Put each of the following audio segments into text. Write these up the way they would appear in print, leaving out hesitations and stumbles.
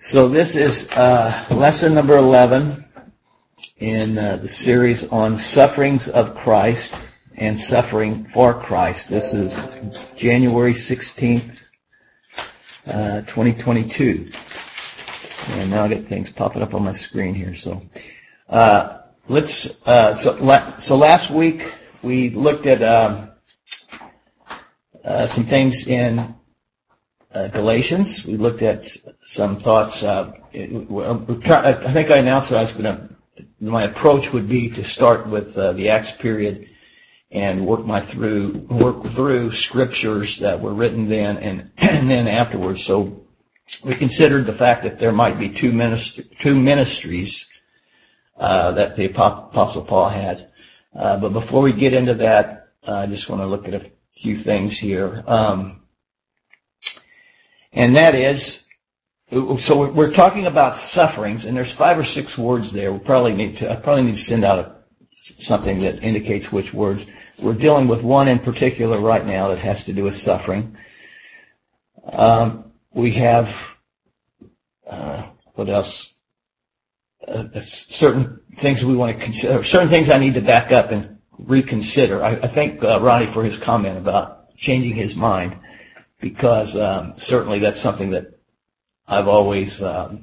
So this is lesson number 11 in the series on sufferings of Christ and suffering for Christ. This is January 16th, 2022. And now I get things popping up on my screen here. So so last week we looked at some things in Galatians. We looked at some thoughts. I think I announced that my approach would be to start with the Acts period and work through scriptures that were written then and then afterwards. So we considered the fact that there might be two ministries that the Apostle Paul had. But before we get into that, I just want to look at a few things here. And that is, so we're talking about sufferings, and there's 5 or 6 words there. I probably need to send out something that indicates which words. We're dealing with one in particular right now that has to do with suffering. We have, what else? Certain things we want to consider, certain things I need to back up and reconsider. I thank Ronnie for his comment about changing his mind, because certainly that's something that I've always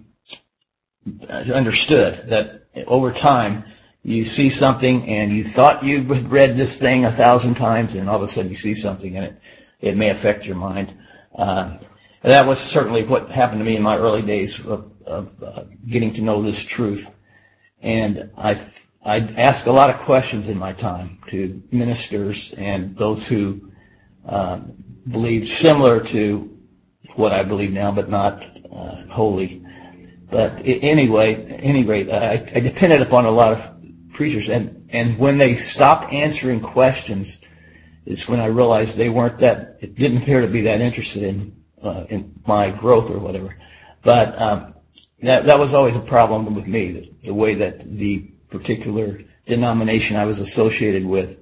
understood, that over time you see something and you thought you had read this thing 1,000 times, and all of a sudden you see something and it may affect your mind. That was certainly what happened to me in my early days of getting to know this truth. And I'd ask a lot of questions in my time to ministers and those who believed similar to what I believe now, but not wholly. But anyway, I depended upon a lot of preachers, and when they stopped answering questions is when I realized it didn't appear to be that interested in my growth or whatever. But that was always a problem with me, the way that the particular denomination I was associated with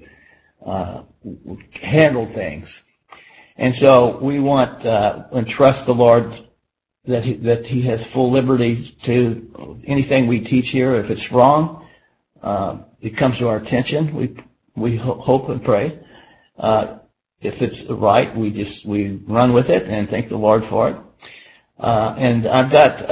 handled things. And so we want and trust the Lord that He has full liberty to anything we teach here. If it's wrong, it comes to our attention. We hope and pray. If it's right, we run with it and thank the Lord for it. And I've got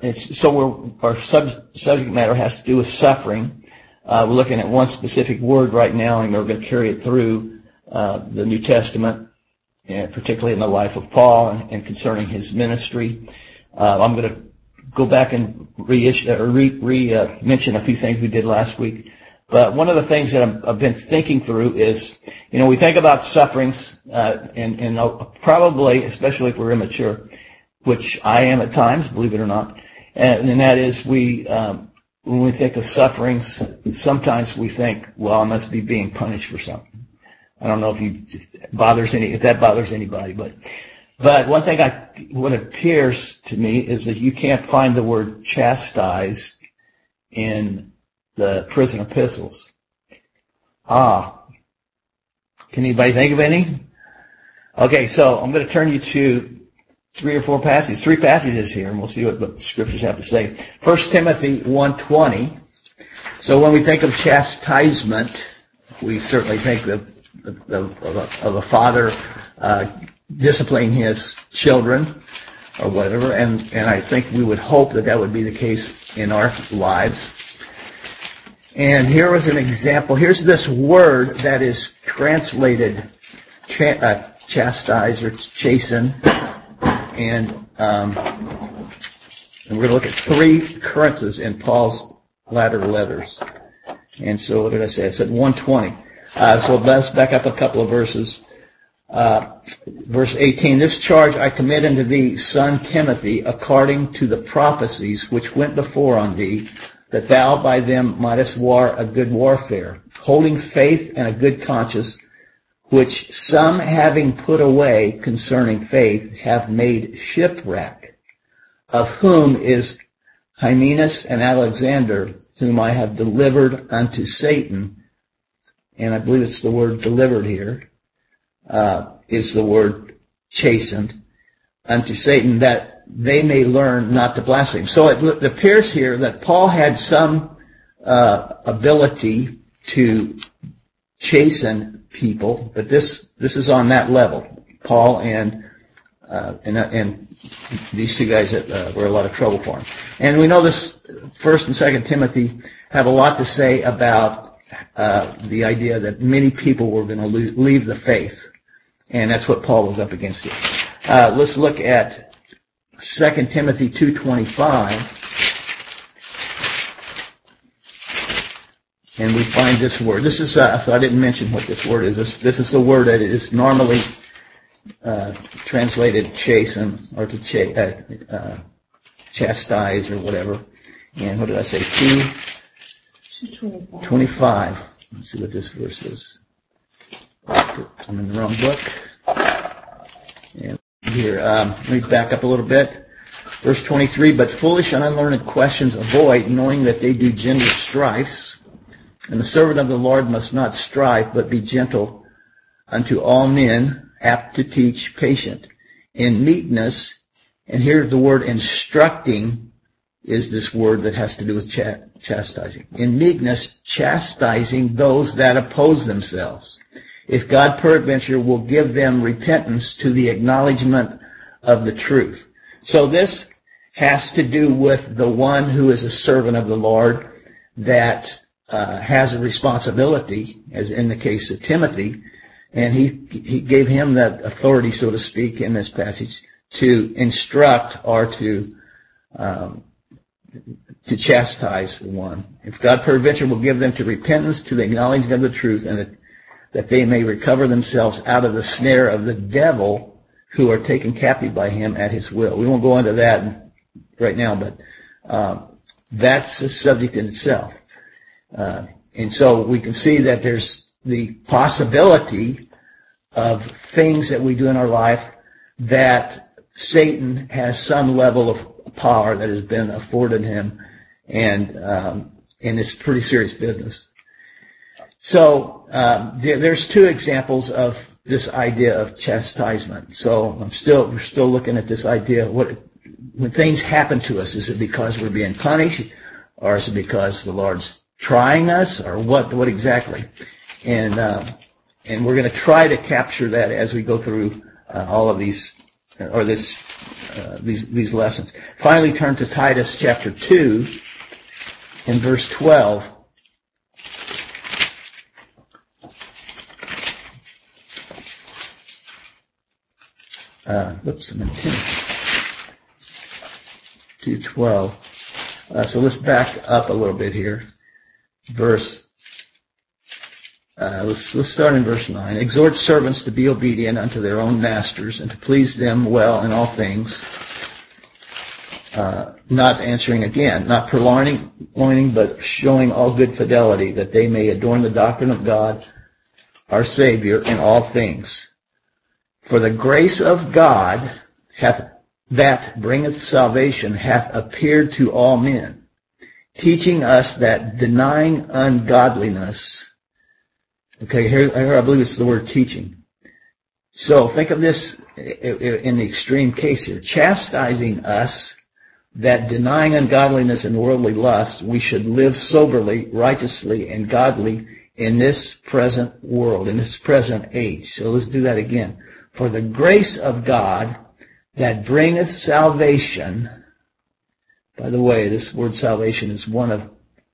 our subject matter has to do with suffering. We're looking at one specific word right now, and we're going to carry it through the New Testament, and particularly in the life of Paul and concerning his ministry. I'm going to go back and mention a few things we did last week. But one of the things that I've been thinking through is, we think about sufferings, and probably, especially if we're immature, which I am at times, believe it or not, and that is when we think of sufferings, sometimes we think, well, I must be being punished for something. I don't know if that bothers anybody, but one thing what appears to me is that you can't find the word chastise in the prison epistles. Can anybody think of any? Okay, so I'm going to turn you to 3 passages here, and we'll see what the scriptures have to say. 1 Timothy 1:20. So when we think of chastisement, we certainly think of a father disciplining his children or whatever, and I think we would hope that would be the case in our lives. And here was an example. Here's this word that is translated chastise or chasten, and we're going to look at 3 occurrences in Paul's latter letters. And so what did I say? I said 1:20. So let's back up a couple of verses. Verse 18, this charge I commit unto thee, son Timothy, according to the prophecies which went before on thee, that thou by them mightest war a good warfare, holding faith and a good conscience, which some having put away concerning faith have made shipwreck, of whom is Hymenaeus and Alexander, whom I have delivered unto Satan. And I believe it's the word delivered here, is the word chastened, unto Satan, that that they may learn not to blaspheme. So it appears here that Paul had some ability to chasten people, but this is on that level. Paul and these two guys that were a lot of trouble for him. And we know this 1st and 2nd Timothy have a lot to say about the idea that many people were going to leave the faith. And that's what Paul was up against here. Let's look at 2 Timothy 2:25. And we find this word. This is, so I didn't mention what this word is. This is the word that is normally translated chasten or to chastise or whatever. And what did I say? 2:25. Let's see what this verse is. I'm in the wrong book. And here, let me back up a little bit. Verse 23, but foolish and unlearned questions avoid, knowing that they do gender strifes. And the servant of the Lord must not strive, but be gentle unto all men, apt to teach, patient, in meekness. And here the word instructing is this word that has to do with chastising. In meekness, chastising those that oppose themselves, if God peradventure will give them repentance to the acknowledgement of the truth. So this has to do with the one who is a servant of the Lord that has a responsibility, as in the case of Timothy, and he gave him that authority, so to speak, in this passage, to instruct or to chastise one. If God peradventure will give them to repentance, to the acknowledgement of the truth, and that they may recover themselves out of the snare of the devil, who are taken captive by him at his will. We won't go into that right now, but that's a subject in itself. And so we can see that there's the possibility of things that we do in our life that Satan has some level of power that has been afforded him, and it's pretty serious business. So there's two examples of this idea of chastisement. So we're still looking at this idea of when things happen to us, is it because we're being punished, or is it because the Lord's trying us, or what exactly? And we're going to try to capture that as we go through all of these these lessons. Finally, turn to Titus chapter 2 and verse 12. I'm in 2:12. So let's back up a little bit here. Let's start in verse 9. Exhort servants to be obedient unto their own masters, and to please them well in all things, not answering again, not purloining, but showing all good fidelity, that they may adorn the doctrine of God, our Savior, in all things. For the grace of God that bringeth salvation hath appeared to all men, teaching us that denying ungodliness. Okay, here I believe it's the word teaching. So think of this in the extreme case here. Chastising us that denying ungodliness and worldly lust, we should live soberly, righteously, and godly in this present world, in this present age. So let's do that again. For the grace of God that bringeth salvation. By the way, this word salvation is one of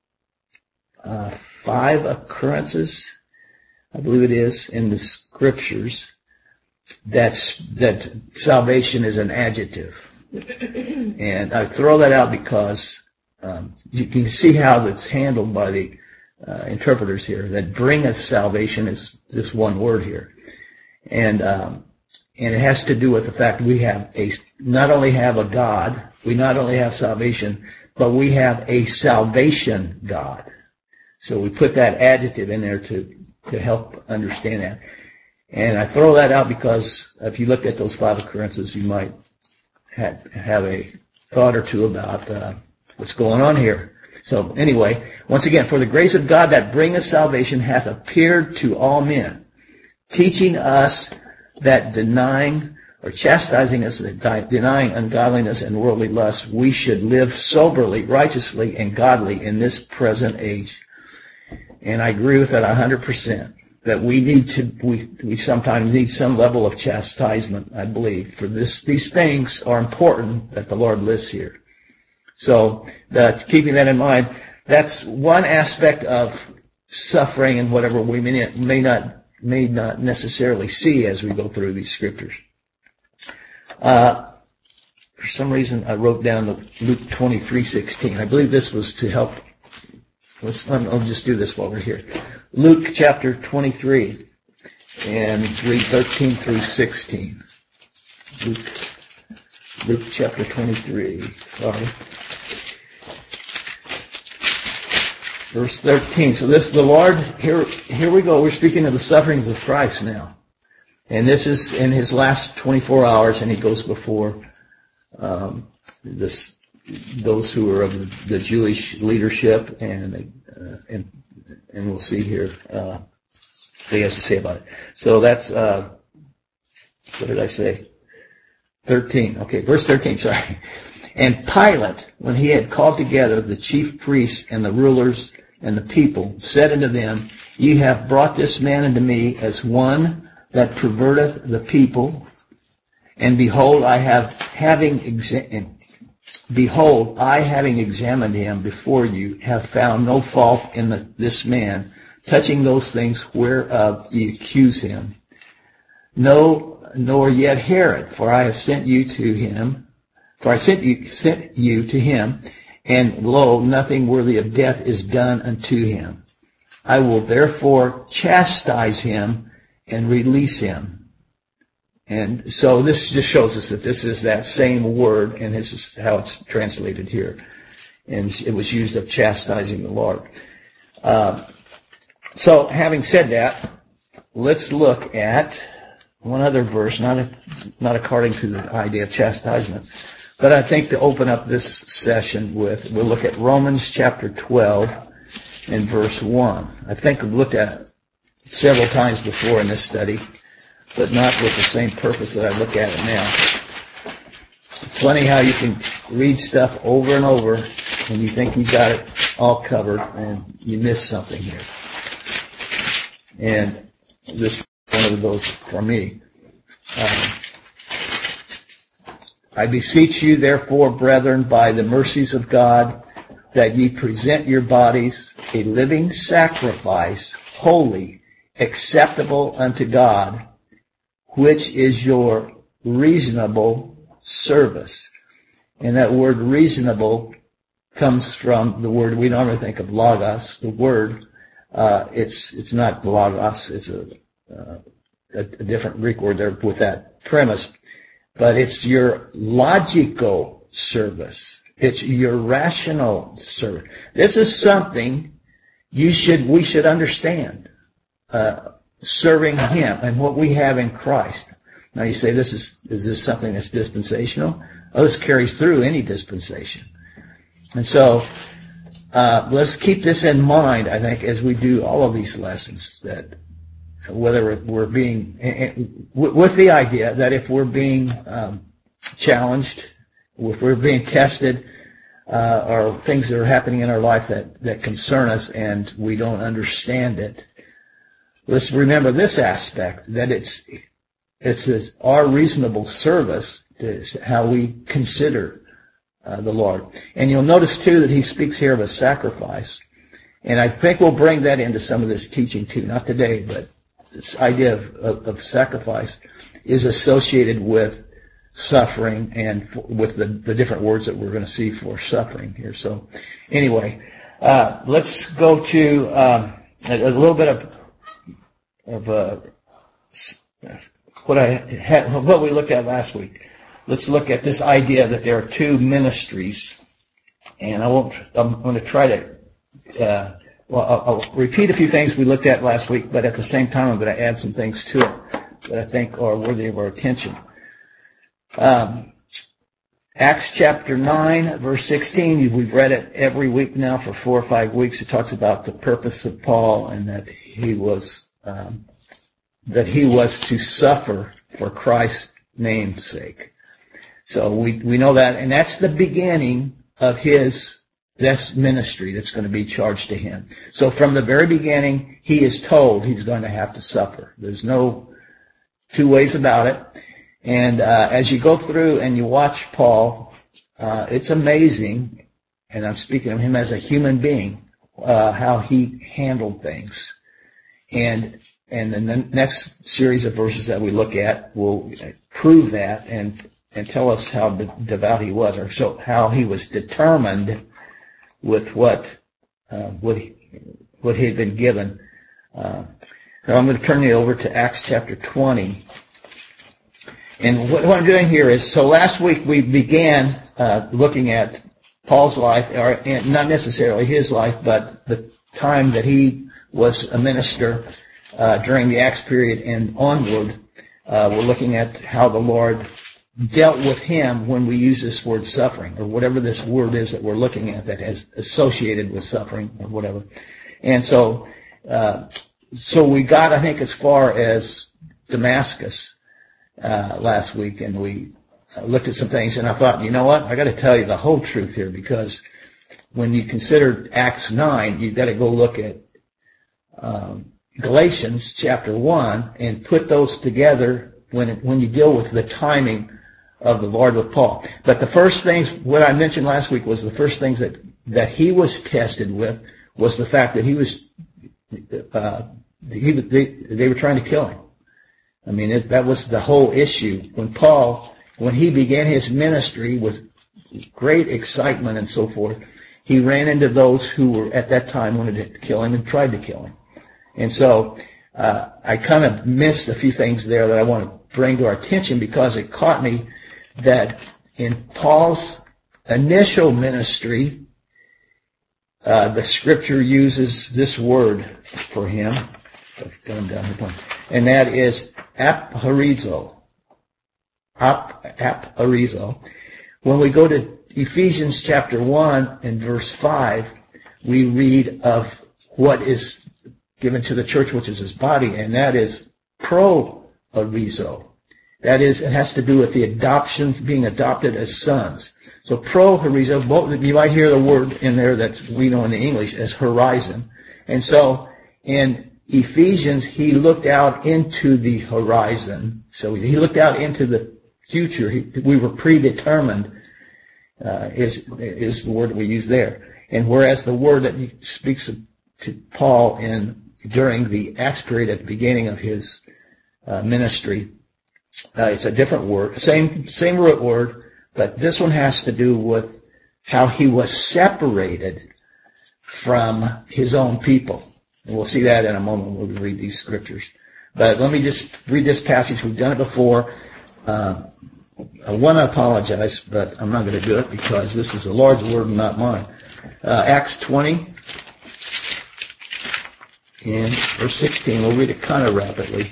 5 occurrences, I believe it is, in the scriptures that salvation is an adjective. And I throw that out because you can see how that's handled by the interpreters here. That bringeth salvation is this one word here, and it has to do with the fact we have not only have a God, we not only have salvation, but we have a salvation God. So we put that adjective in there to help understand that. And I throw that out because if you look at those 5 occurrences, you might have a thought or two about what's going on here. So anyway, once again, for the grace of God that bringeth salvation hath appeared to all men, teaching us that denying or chastising us, denying ungodliness and worldly lust, we should live soberly, righteously, and godly in this present age. And I agree with that 100%. That we sometimes need some level of chastisement, I believe, for this. These things are important that the Lord lists here. So, keeping that in mind, that's one aspect of suffering and whatever we may not necessarily see as we go through these scriptures. For some reason, I wrote down the Luke 23:16. I believe this was to help. I'll just do this while we're here. Luke chapter 23 and read 13 through 16. Luke chapter 23. Sorry. Verse 13. So this is the Lord. Here we go. We're speaking of the sufferings of Christ now. And this is in his last 24 hours, and he goes before those who are of the Jewish leadership, and we'll see here what he has to say about it. So that's what did I say? 13. Okay, verse 13. Sorry. And Pilate, when he had called together the chief priests and the rulers and the people, said unto them, Ye have brought this man unto me as one that perverteth the people, and behold, I having examined him before you, have found no fault in this man, touching those things whereof ye accuse him. No, nor yet Herod, for I have sent you to him, and lo, nothing worthy of death is done unto him. I will therefore chastise him and release him. And so this just shows us that this is that same word, and this is how it's translated here. And it was used of chastising the Lord. So having said that, let's look at one other verse, not according to the idea of chastisement, but I think to open up this session with, we'll look at Romans chapter 12 and verse 1. I think we've looked at it several times before in this study, but not with the same purpose that I look at it now. It's funny how you can read stuff over and over and you think you've got it all covered and you miss something here. And this is one of those for me. I beseech you, therefore, brethren, by the mercies of God, that ye present your bodies a living sacrifice, holy, acceptable unto God, which is your reasonable service. And that word reasonable comes from the word we normally think of, logos. The word, it's not logos, it's a different Greek word there with that premise. But it's your logical service. It's your rational service. This is something we should understand. Serving Him and what we have in Christ. Now you say, is this something that's dispensational? Oh, this carries through any dispensation. And so, let's keep this in mind, I think, as we do all of these lessons, that whether we're being, with the idea that if we're being challenged, if we're being tested, or things that are happening in our life that concern us and we don't understand it, let's remember this aspect, that it's our reasonable service is how we consider the Lord. And you'll notice too that he speaks here of a sacrifice. And I think we'll bring that into some of this teaching too, not today, but this idea of sacrifice is associated with suffering and with the different words that we're going to see for suffering here. So anyway, let's go to a little bit of what we looked at last week. Let's look at this idea that there are two ministries, and I'm going to try to I'll repeat a few things we looked at last week, but at the same time I'm going to add some things to it that I think are worthy of our attention. Acts chapter 9, verse 16, we've read it every week now for 4 or 5 weeks. It talks about the purpose of Paul and that he was to suffer for Christ's name's sake. So we know that, and that's the beginning of this ministry that's going to be charged to him. So from the very beginning, he is told he's going to have to suffer. There's no two ways about it. And as you go through and you watch Paul, it's amazing, and I'm speaking of him as a human being, how he handled things. And in the next series of verses that we look at will prove that and tell us how devout he was, or so how he was determined with what he had been given. So I'm going to turn you over to Acts chapter 20. And what I'm doing here is, so last week we began looking at Paul's life, and not necessarily his life, but the time that he was a minister during the Acts period and onward. We're looking at how the Lord dealt with him when we use this word suffering, or whatever this word is that we're looking at that is associated with suffering or whatever. And so we got, I think, as far as Damascus last week, and we looked at some things, and I thought, you know what, I got to tell you the whole truth here, because when you consider Acts 9, you've got to go look at Galatians chapter 1 and put those together when you deal with the timing of the Lord with Paul. But the first things, what I mentioned last week, was the first things that he was tested with was the fact that they were trying to kill him. I mean, that was the whole issue. When he began his ministry with great excitement and so forth, he ran into those who were at that time wanted to kill him and tried to kill him. And so I kind of missed a few things there that I want to bring to our attention, because it caught me that in Paul's initial ministry, the scripture uses this word for him, and that is aphorizo. Aphorizo. When we go to Ephesians chapter 1 and verse 5, we read of what is given to the church, which is his body, and that is prohorizo. That is, it has to do with the adoption, being adopted as sons. So prohorizo, you might hear the word in there that we know in the English as horizon. And so in Ephesians, he looked out into the horizon. So he looked out into the future. We were predetermined, is the word that we use there. And whereas the word that he speaks to Paul during the Acts period at the beginning of his ministry, it's a different word, same root word, but this one has to do with how he was separated from his own people. And we'll see that in a moment when we read these scriptures. But let me just read this passage. We've done it before. I want to apologize, but I'm not going to do it because this is the Lord's word and not mine. Acts 20 and verse 16. We'll read it kind of rapidly.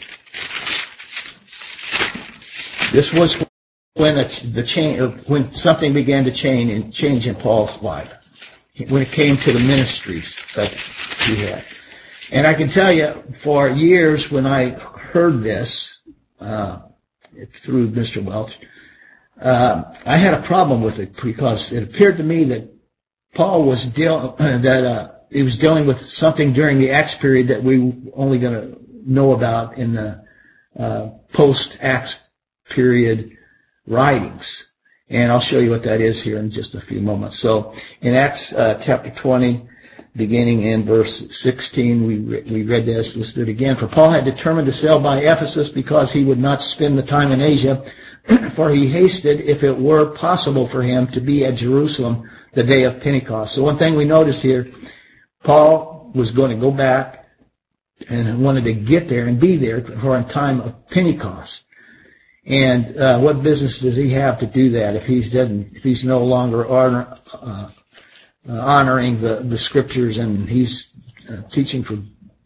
This was when something began to change in Paul's life, when it came to the ministries that he had. And I can tell you, for years when I heard this through Mr. Welch, I had a problem with it, because it appeared to me that Paul was he was dealing with something during the Acts period that we only going to know about in the post-Acts period writings. And I'll show you what that is here in just a few moments. So in Acts chapter 20, beginning in verse 16, we read this. Let's do it again. For Paul had determined to sail by Ephesus because he would not spend the time in Asia, for he hasted, if it were possible for him, to be at Jerusalem the day of Pentecost. So one thing we noticed here, Paul was going to go back and wanted to get there and be there for a time of Pentecost. And what business does he have to do that if he's no longer honoring the scriptures, and he's teaching for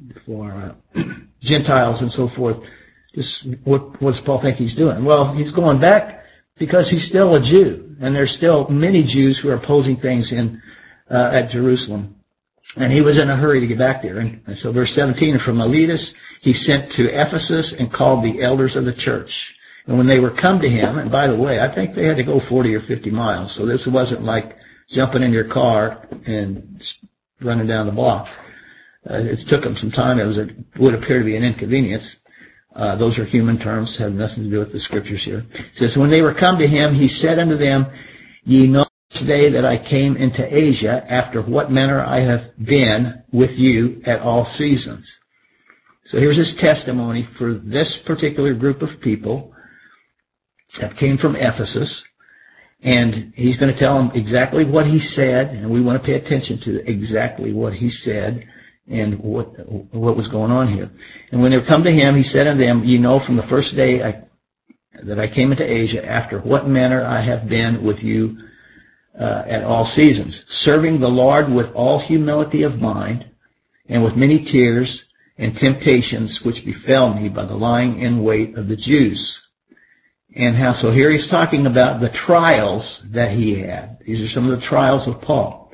Gentiles and so forth? What does Paul think he's doing? Well, he's going back because he's still a Jew, and there's still many Jews who are opposing things at Jerusalem. And he was in a hurry to get back there. And so verse 17, from Miletus he sent to Ephesus and called the elders of the church. And when they were come to him, and by the way, I think they had to go 40 or 50 miles, so this wasn't like jumping in your car and running down the block. It took them some time. It would appear to be an inconvenience. Those are human terms, have nothing to do with the scriptures here. It says, when they were come to him, he said unto them, Ye know this day that I came into Asia, after what manner I have been with you at all seasons. So here's his testimony for this particular group of people that came from Ephesus. And he's going to tell them exactly what he said, and we want to pay attention to exactly what he said and what was going on here. And when they come to him, he said unto them, Ye know from the first day that I came into Asia, after what manner I have been with you at all seasons, serving the Lord with all humility of mind, and with many tears and temptations which befell me by the lying in wait of the Jews. And how, so here he's talking about the trials that he had. These are some of the trials of Paul.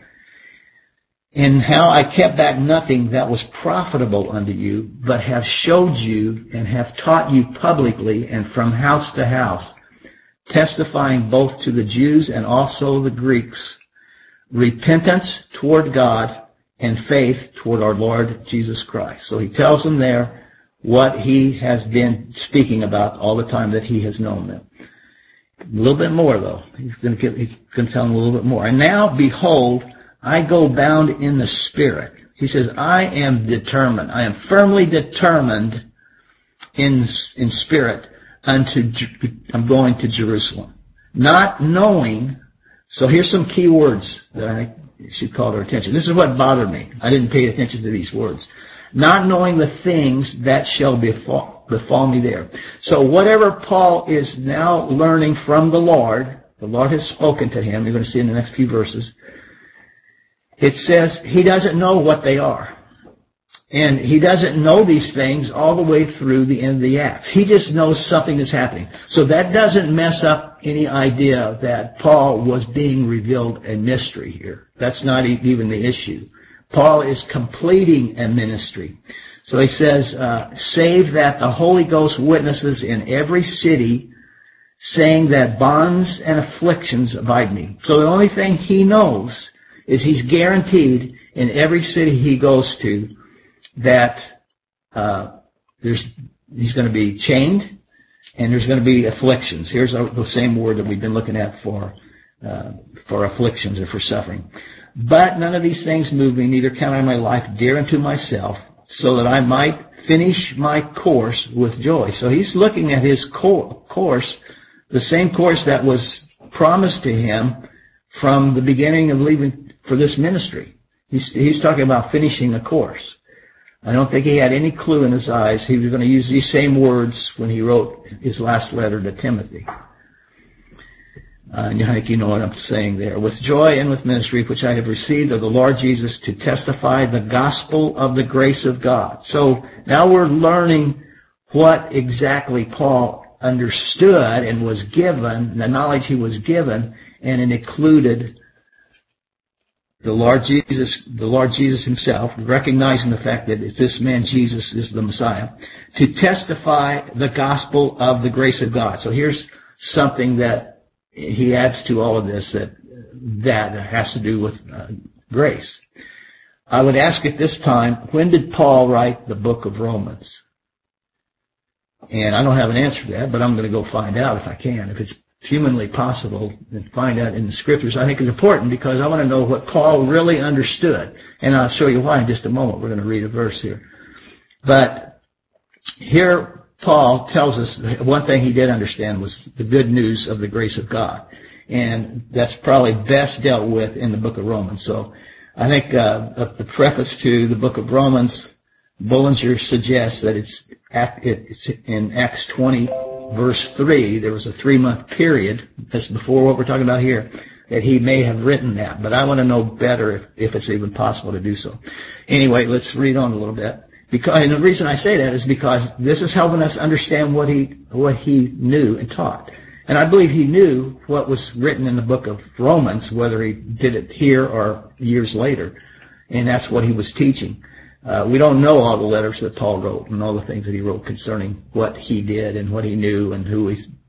And how I kept back nothing that was profitable unto you, but have showed you and have taught you publicly and from house to house, testifying both to the Jews and also the Greeks, repentance toward God and faith toward our Lord Jesus Christ. So he tells them there what he has been speaking about all the time that he has known them. A little bit more, though. He's going to tell them a little bit more. And now, behold, I go bound in the Spirit. He says, I am determined. I am firmly determined in spirit I'm going to Jerusalem. Not knowing, so here's some key words that I think should call our attention. This is what bothered me. I didn't pay attention to these words. Not knowing the things that shall befall me there. So whatever Paul is now learning from the Lord has spoken to him. You're going to see in the next few verses. It says he doesn't know what they are. And he doesn't know these things all the way through the end of the Acts. He just knows something is happening. So that doesn't mess up any idea that Paul was being revealed a mystery here. That's not even the issue. Paul is completing a ministry. So he says, save that the Holy Ghost witnesses in every city, saying that bonds and afflictions abide me. So the only thing he knows is he's guaranteed in every city he goes to that he's going to be chained and there's going to be afflictions. Here's the same word that we've been looking at for afflictions or for suffering. But none of these things move me, neither count I my life dear unto myself, so that I might finish my course with joy. So he's looking at his course, the same course that was promised to him from the beginning of leaving for this ministry. He's talking about finishing a course. I don't think he had any clue in his eyes he was going to use these same words when he wrote his last letter to Timothy. And I think you know what I'm saying there. With joy and with ministry, which I have received of the Lord Jesus, to testify the gospel of the grace of God. So now we're learning what exactly Paul understood and was given, the knowledge he was given, and it included the Lord Jesus himself, recognizing the fact that this man Jesus is the Messiah, to testify the gospel of the grace of God. So here's something that he adds to all of this that has to do with grace. I would ask at this time, when did Paul write the book of Romans? And I don't have an answer to that, but I'm going to go find out if I can. If it's humanly possible, and find out in the scriptures, I think is important because I want to know what Paul really understood. And I'll show you why in just a moment. We're going to read a verse here. But here Paul tells us one thing he did understand was the good news of the grace of God. And that's probably best dealt with in the book of Romans. So I think the preface to the book of Romans, Bullinger suggests that it's in Acts 20, verse 3. There was a 3-month period, that's before what we're talking about here, that he may have written that. But I want to know better if it's even possible to do so. Anyway, let's read on a little bit. And the reason I say that is because this is helping us understand what he knew and taught. And I believe he knew what was written in the book of Romans, whether he did it here or years later. And that's what he was teaching. We don't know all the letters that Paul wrote and all the things that he wrote concerning what he did and what he knew and who he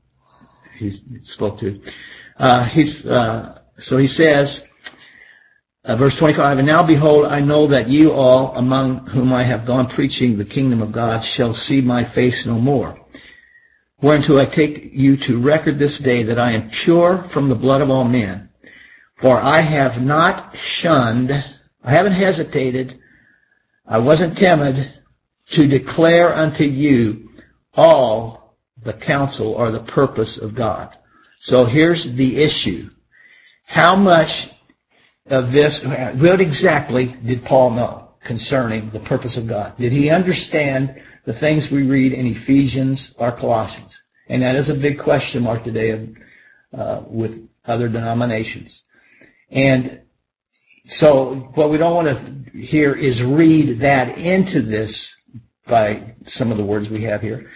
he spoke to. So he says, verse 25, and now behold, I know that you all among whom I have gone preaching the kingdom of God shall see my face no more. Whereunto I take you to record this day that I am pure from the blood of all men. For I have not shunned, I haven't hesitated, I wasn't timid to declare unto you all the counsel or the purpose of God. So here's the issue. How much of this, what exactly did Paul know concerning the purpose of God? Did he understand the things we read in Ephesians or Colossians? And that is a big question mark today with other denominations. And so what we don't want to hear is read that into this by some of the words we have here.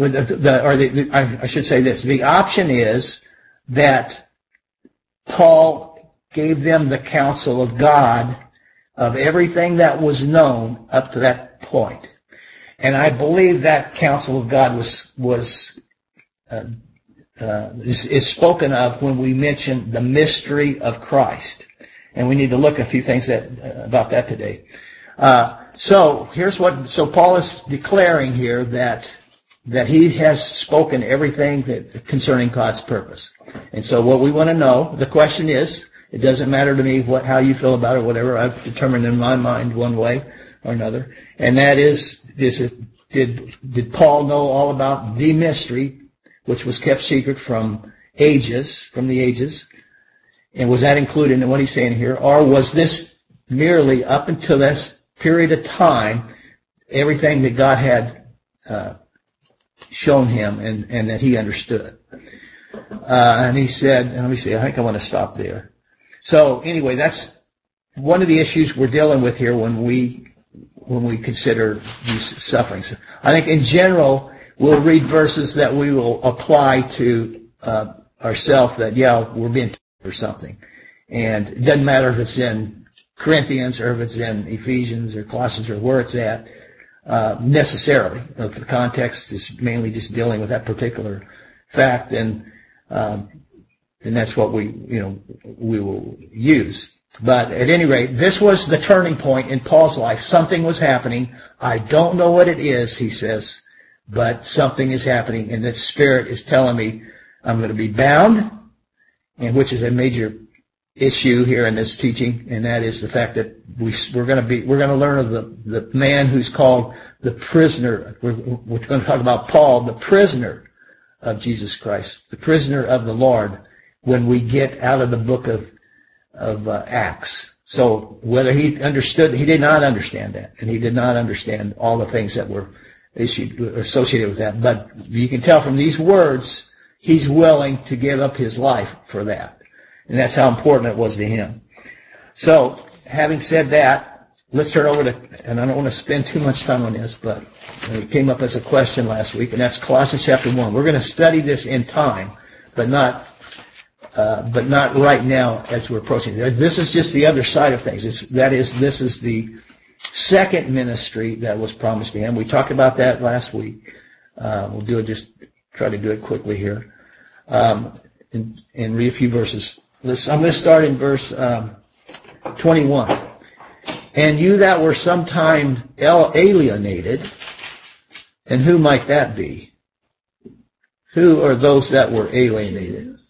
I should say this. The option is that Paul gave them the counsel of God of everything that was known up to that point. And I believe that counsel of God is spoken of when we mention the mystery of Christ. And we need to look at a few things about that today. So Paul is declaring here that he has spoken everything concerning God's purpose. And so what we want to know, the question is, it doesn't matter to me how you feel about it, whatever. I've determined in my mind one way or another. And that is did Paul know all about the mystery, which was kept secret from the ages? And was that included in what he's saying here? Or was this merely up until this period of time, everything that God had shown him and that he understood? And he said, let me see, I think I want to stop there. So anyway, that's one of the issues we're dealing with here when we consider these sufferings. I think in general, we'll read verses that we will apply to ourselves that, we're being tested or something. And it doesn't matter if it's in Corinthians or if it's in Ephesians or Colossians or where it's at, necessarily. The context is mainly just dealing with that particular fact, and that's what we will use. But at any rate, this was the turning point in Paul's life. Something was happening. I don't know what it is, he says, but something is happening, and the Spirit is telling me I'm going to be bound, and which is a major issue here in this teaching, and that is the fact that we're going to learn of the man who's called the prisoner. We're going to talk about Paul, the prisoner of Jesus Christ, the prisoner of the Lord, when we get out of the book of Acts. So whether he understood, he did not understand that, and he did not understand all the things that were associated with that. But you can tell from these words, he's willing to give up his life for that. And that's how important it was to him. So, having said that, let's turn over to, and I don't want to spend too much time on this, but it came up as a question last week, and that's Colossians chapter 1. We're going to study this in time, but not right now as we're approaching. This is just the other side of things. This is the second ministry that was promised to him. We talked about that last week. We'll try to do it quickly here, and read a few verses. I'm going to start in verse 21. And you that were sometime alienated, and who might that be? Who are those that were alienated?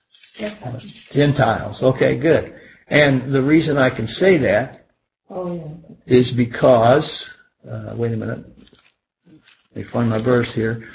Gentiles. Okay, good. And the reason I can say that is because, wait a minute, let me find my verse here.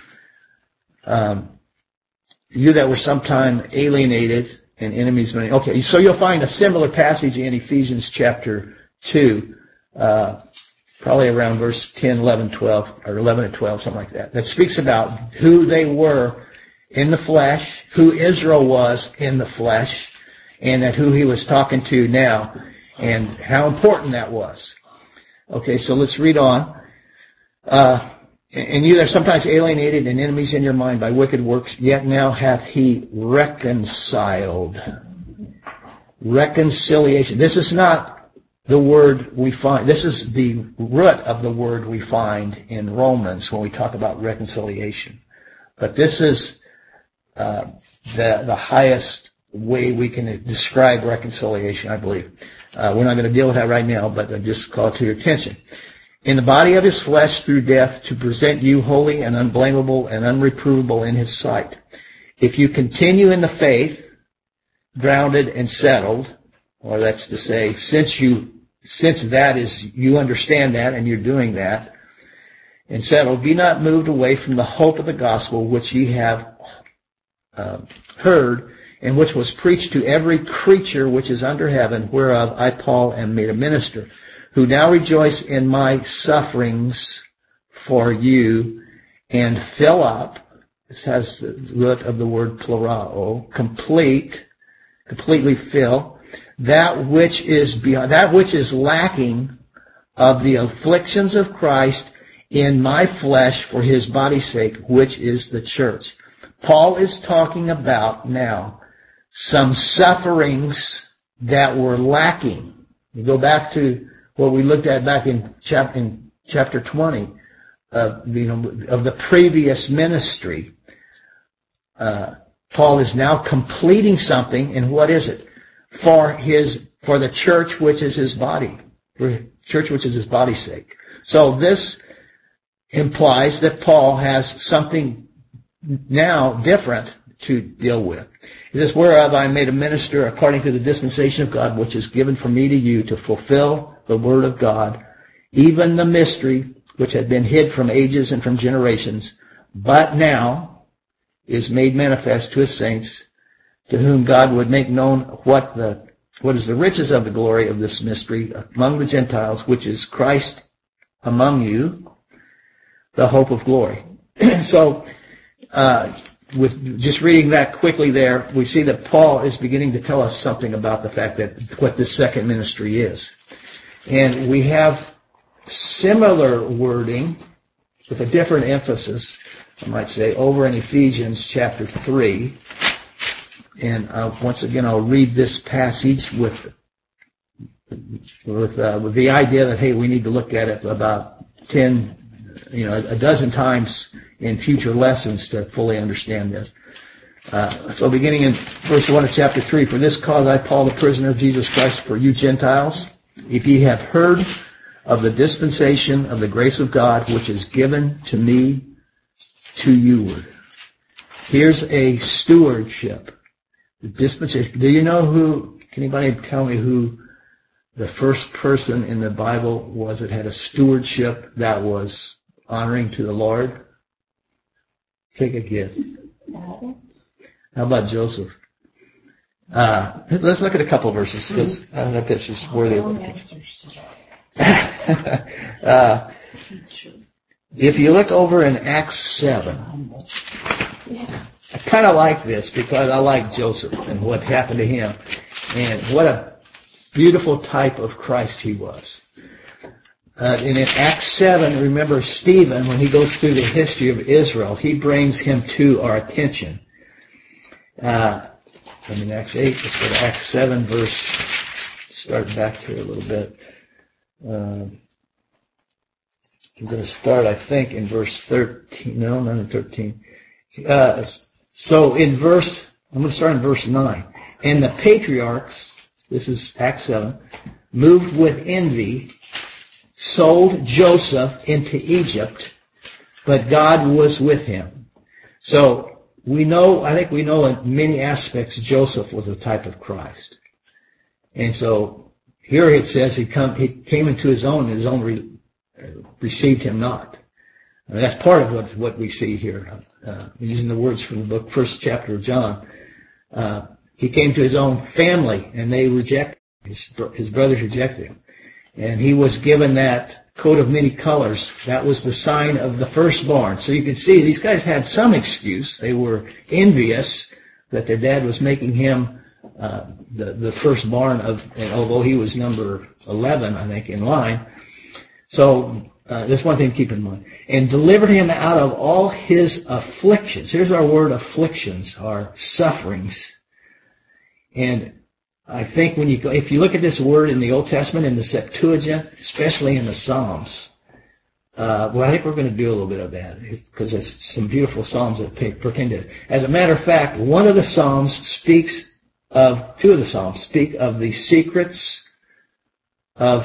You that were sometime alienated and enemies. Okay, so you'll find a similar passage in Ephesians chapter 2, probably around verse 10, 11, 12, or 11 and 12, something like that speaks about who they were in the flesh, who Israel was in the flesh, and that who he was talking to now, and how important that was. Okay, so let's read on. And you are sometimes alienated and enemies in your mind by wicked works, yet now hath he reconciled. Reconciliation. This is not the word we find. This is the root of the word we find in Romans when we talk about reconciliation. But this is the highest way we can describe reconciliation, I believe. We're not going to deal with that right now, but I just call it to your attention. In the body of his flesh through death to present you holy and unblameable and unreprovable in his sight. If you continue in the faith, grounded and settled, or that's to say, since that is, you understand that and you're doing that, and settled, be not moved away from the hope of the gospel which ye have heard, and which was preached to every creature which is under heaven, whereof I, Paul, am made a minister, who now rejoice in my sufferings for you, and fill up, this has the root of the word plurao, completely fill, that which is beyond, that which is lacking of the afflictions of Christ in my flesh for his body's sake, which is the church. Paul is talking about now some sufferings that were lacking. You go back to what we looked at back in chapter 20 of the previous ministry. Paul is now completing something, and what is it? For the church which is his body. For church which is his body's sake. So this implies that Paul has something now different to deal with. It says, whereof I am made a minister according to the dispensation of God, which is given for me to you to fulfill the word of God, even the mystery which had been hid from ages and from generations, but now is made manifest to his saints, to whom God would make known what is the riches of the glory of this mystery among the Gentiles, which is Christ among you, the hope of glory. So, with just reading that quickly there, we see that Paul is beginning to tell us something about the fact that what this second ministry is. And we have similar wording with a different emphasis, I might say, over in Ephesians chapter 3. And once again, I'll read this passage with the idea that, hey, we need to look at it about a dozen times in future lessons to fully understand this. So beginning in verse 1 of chapter 3, for this cause I, Paul, the prisoner of Jesus Christ, for you Gentiles, if ye have heard of the dispensation of the grace of God, which is given to me to you. Here's a stewardship. The dispensation. Do you know can anybody tell me who the first person in the Bible was that had a stewardship that was honoring to the Lord? Take a guess. How about Joseph? Let's look at a couple of verses. I think that's just worthy of attention. If you look over in Acts 7, I kind of like this because I like Joseph and what happened to him, and what a beautiful type of Christ he was. And in Acts 7, remember Stephen, when he goes through the history of Israel, he brings him to our attention. Acts 8, let's go to Acts 7, start back here a little bit. I'm going to start, I think, in verse 13. No, not in 13. So I'm going to start in verse 9. And the patriarchs, this is Acts 7, moved with envy, sold Joseph into Egypt, but God was with him. So I think we know in many aspects Joseph was a type of Christ. And so here it says he came into his own, and his own received him not. I mean, that's part of what we see here. Using the words from the book, first chapter of John. He came to his own family, and they rejected him. His brothers rejected him. And he was given that coat of many colors. That was the sign of the firstborn. So you can see these guys had some excuse. They were envious that their dad was making him the firstborn although he was number 11, I think, in line. So that's one thing to keep in mind. And delivered him out of all his afflictions. Here's our word afflictions, our sufferings. And I think if you look at this word in the Old Testament, in the Septuagint, especially in the Psalms, Well, I think we're going to do a little bit of that because there's some beautiful psalms that pertain to it. As a matter of fact, two of the psalms speak of the secrets of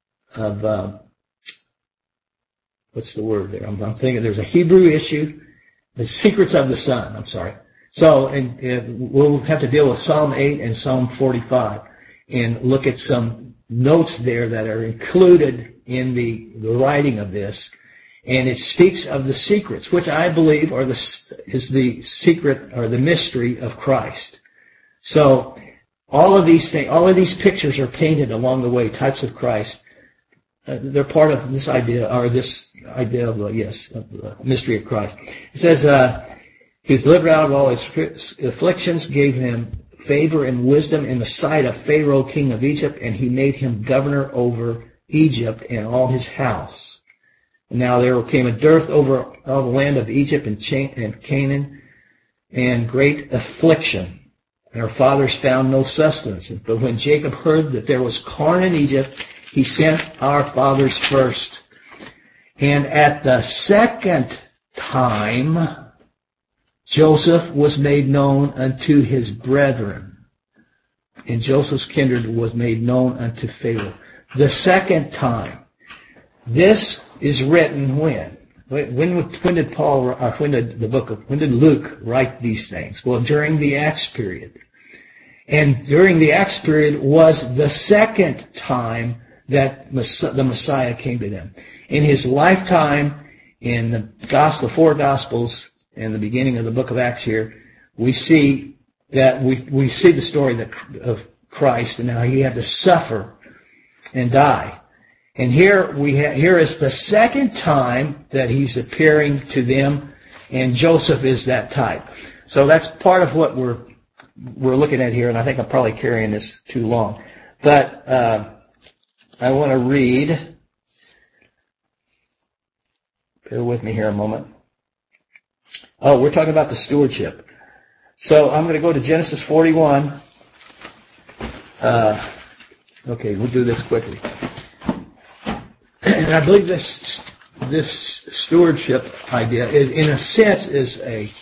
what's the word there? I'm thinking there's a Hebrew issue, the secrets of the sun. I'm sorry. So, and we'll have to deal with Psalm 8 and Psalm 45 and look at some notes there that are included in the writing of this. And it speaks of the secrets, which I believe is the secret or the mystery of Christ. So, all of these pictures are painted along the way, types of Christ. They're part of this idea, of the mystery of Christ. It says, he was delivered out of all his afflictions, gave him favor and wisdom in the sight of Pharaoh, king of Egypt, and he made him governor over Egypt and all his house. And now there came a dearth over all the land of Egypt and Canaan, and great affliction. And our fathers found no sustenance. But when Jacob heard that there was corn in Egypt, he sent our fathers first. And at the second time, Joseph was made known unto his brethren. And Joseph's kindred was made known unto Pharaoh. The second time. This is written when? When did Luke write these things? Well, during the Acts period. And during the Acts period was the second time that the Messiah came to them. In his lifetime, in the four Gospels, and the beginning of the book of Acts here, we see that we see the story of Christ and how he had to suffer and die. And here is the second time that he's appearing to them, and Joseph is that type. So that's part of what we're looking at here, and I think I'm probably carrying this too long. But I want to read. Bear with me here a moment. Oh, we're talking about the stewardship. So I'm going to go to Genesis 41. Okay, we'll do this quickly. And I believe this stewardship idea, in a sense, is a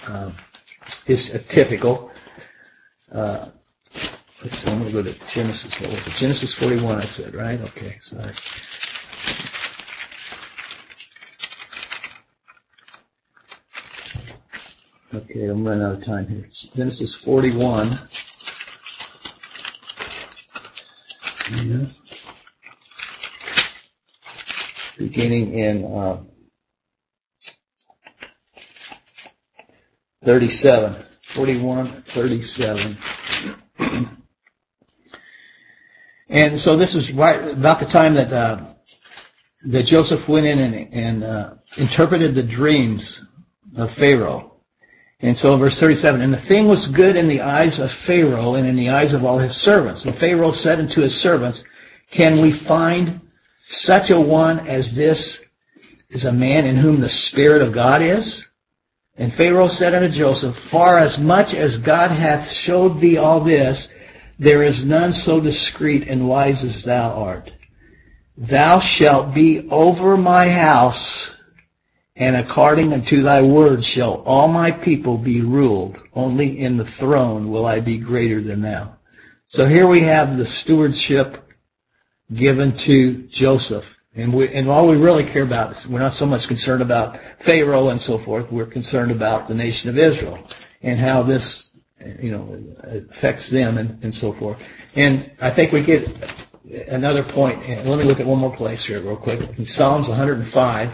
typical. I'm going to go to Genesis. What was it? Genesis 41. I said, right? Okay, sorry. Okay, I'm running out of time here. Genesis 41. Yeah. Beginning in 37. 41, 37. And so this is right about the time that Joseph went in and interpreted the dreams of Pharaoh. And so verse 37, and the thing was good in the eyes of Pharaoh and in the eyes of all his servants. And Pharaoh said unto his servants, can we find such a one as this is a man in whom the Spirit of God is? And Pharaoh said unto Joseph, far as much as God hath showed thee all this, there is none so discreet and wise as thou art. Thou shalt be over my house, and according unto thy word shall all my people be ruled. Only in the throne will I be greater than thou. So here we have the stewardship given to Joseph. And all we really care about is we're not so much concerned about Pharaoh and so forth. We're concerned about the nation of Israel and how this, affects them and so forth. And I think we get another point. And let me look at one more place here real quick. In Psalms 105.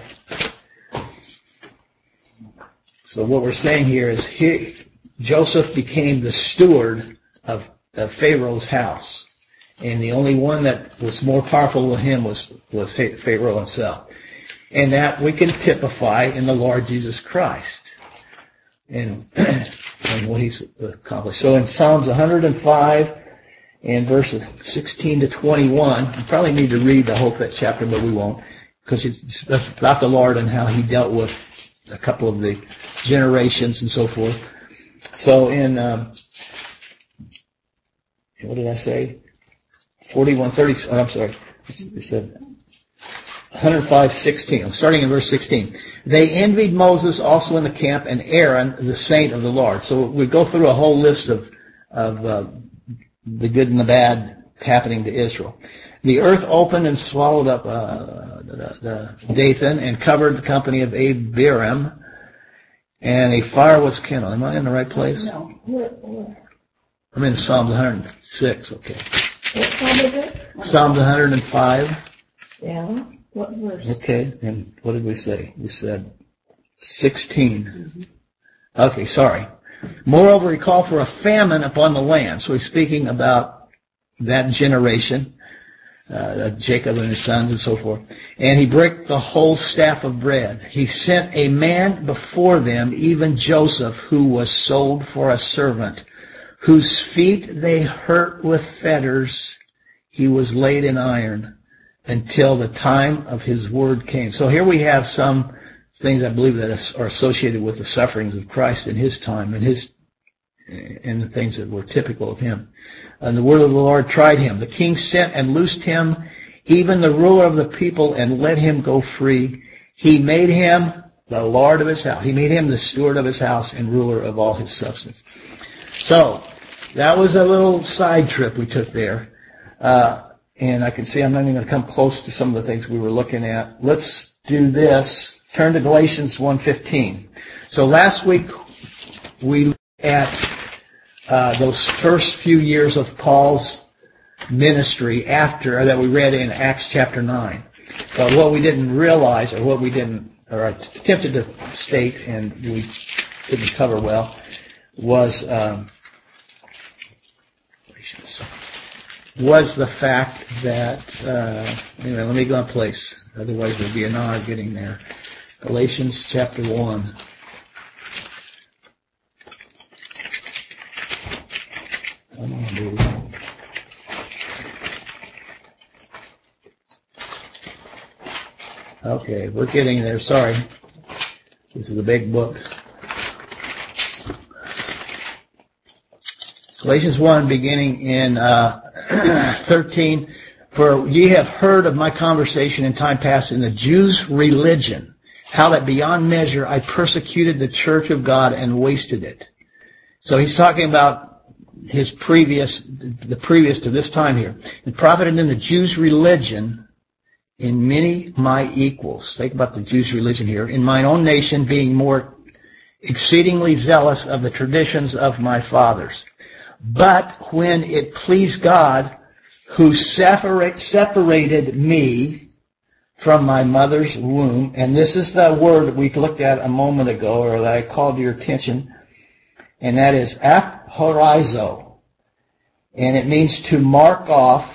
So what we're saying here is Joseph became the steward of Pharaoh's house. And the only one that was more powerful than him was Pharaoh himself. And that we can typify in the Lord Jesus Christ and what he's accomplished. So in Psalms 105 and verses 16 to 21, you probably need to read the whole chapter, but we won't, because it's about the Lord and how he dealt with a couple of the generations and so forth. So in, what did I say? 41:30. I'm sorry. 105:16, starting in verse 16. They envied Moses also in the camp, and Aaron, the saint of the Lord. So we go through a whole list of the good and the bad happening to Israel. The earth opened and swallowed up Dathan and covered the company of Abiram, and a fire was kindled. Am I in the right place? No. Where? I'm in Psalms 106. Okay. What Psalm is it? Psalms 105. Yeah. What verse? Okay. And what did we say? We said 16. Okay, sorry. Moreover, he called for a famine upon the land. So he's speaking about that generation, Jacob and his sons and so forth. And he brake the whole staff of bread. He sent a man before them, even Joseph, who was sold for a servant, whose feet they hurt with fetters. He was laid in iron until the time of his word came. So here we have some things I believe that are associated with the sufferings of Christ in his time and the things that were typical of him. And the word of the Lord tried him. The king sent and loosed him, even the ruler of the people, and let him go free. He made him the lord of his house. He made him the steward of his house and ruler of all his substance. So that was a little side trip we took there. And I can see I'm not even going to come close to some of the things we were looking at. Let's do this. Turn to Galatians 1:15. So last week we looked at those first few years of Paul's ministry that we read in Acts chapter 9. But what we didn't realize, or attempted to state, and we didn't cover well, was the fact that, anyway, let me go in place. Otherwise there'll be an hour getting there. Galatians chapter 1. Come on, dude. Okay, we're getting there. Sorry. This is a big book. Galatians 1, beginning in 13. For ye have heard of my conversation in time past in the Jews' religion, how that beyond measure I persecuted the church of God and wasted it. So he's talking about the previous to this time here. And profited in the Jews' religion in many my equals. Think about the Jews' religion here. In mine own nation being more exceedingly zealous of the traditions of my fathers. But when it pleased God, who separated me from my mother's womb, and this is the word we looked at a moment ago, or that I called to your attention, and that is aphorizo, and it means to mark off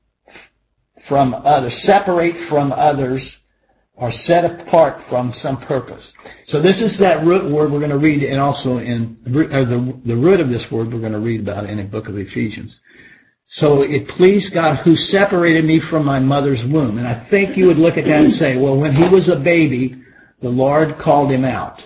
from others, separate from others, or set apart from some purpose. So this is that root word we're going to read, and also the root of this word we're going to read about in the book of Ephesians. So it pleased God who separated me from my mother's womb. And I think you would look at that and say, well, when he was a baby, the Lord called him out.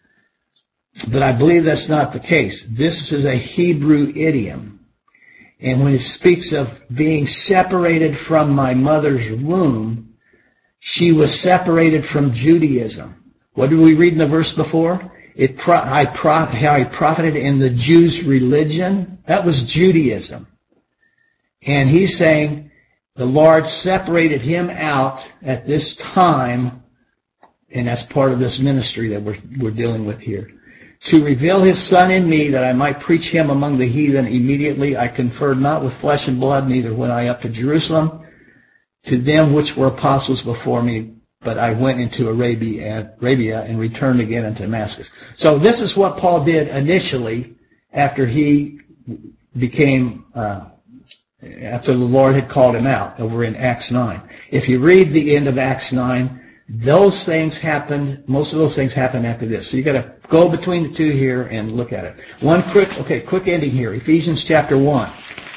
But I believe that's not the case. This is a Hebrew idiom. And when it speaks of being separated from my mother's womb, she was separated from Judaism. What did we read in the verse before? How he profited in the Jews' religion. That was Judaism. And he's saying the Lord separated him out at this time, and that's part of this ministry that we're dealing with here. To reveal his Son in me, that I might preach him among the heathen. Immediately I conferred not with flesh and blood, neither went I up to Jerusalem to them which were apostles before me, but I went into Arabia and returned again unto Damascus. So this is what Paul did initially after he became, after the Lord had called him out over in Acts 9. If you read the end of Acts 9, those things happened, most of those things happened after this. So you got to go between the two here and look at it. Quick ending here. Ephesians chapter 1.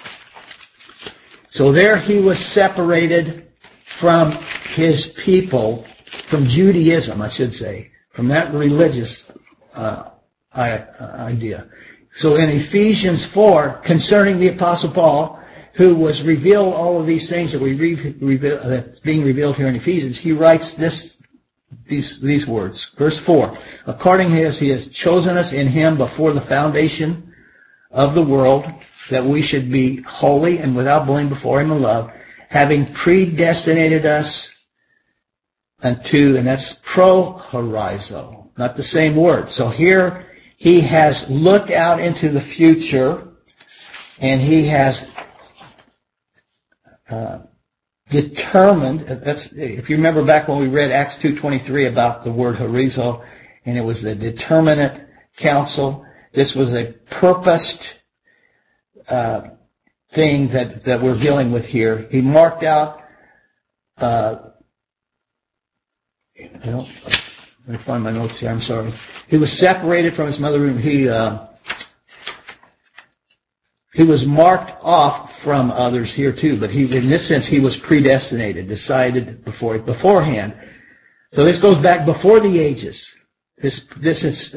So there he was separated from his people, from Judaism, I should say, from that religious idea. So in Ephesians 4, concerning the Apostle Paul, who was revealed all of these things that that's being revealed here in Ephesians, he writes these words. Verse 4, according as he has chosen us in him before the foundation of the world, that we should be holy and without blame before him in love, having predestinated us unto, and that's prohorizo, not the same word. So here he has looked out into the future, and he has determined. That's, if you remember back when we read Acts 2:23 about the word horizo, and it was the determinate counsel. This was a purposed thing that we're dealing with here. He marked out. Let me find my notes here. I'm sorry. He was separated from his mother womb. He was marked off from others here too, but in this sense, he was predestinated, decided beforehand. So this goes back before the ages. This is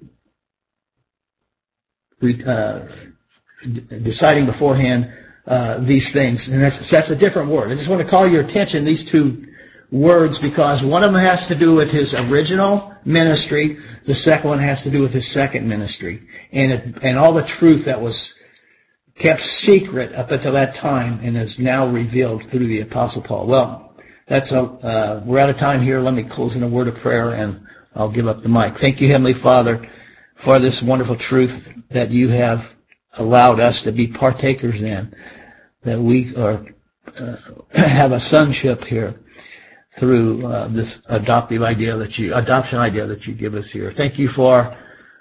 deciding beforehand these things, and that's a different word. I just want to call your attention these two words, because one of them has to do with his original ministry, the second one has to do with his second ministry, and all the truth that was kept secret up until that time and is now revealed through the Apostle Paul. Well, we're out of time here. Let me close in a word of prayer, and I'll give up the mic. Thank you, Heavenly Father, for this wonderful truth that you have allowed us to be partakers in, that we have a sonship here through this adoption idea that you give us here. Thank you for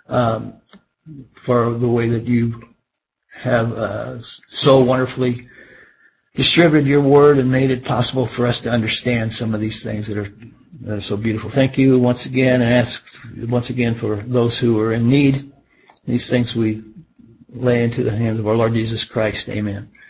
the way that you have so wonderfully distributed your word and made it possible for us to understand some of these things that are so beautiful. Thank you once again, and ask once again for those who are in need. These things we lay into the hands of our Lord Jesus Christ. Amen.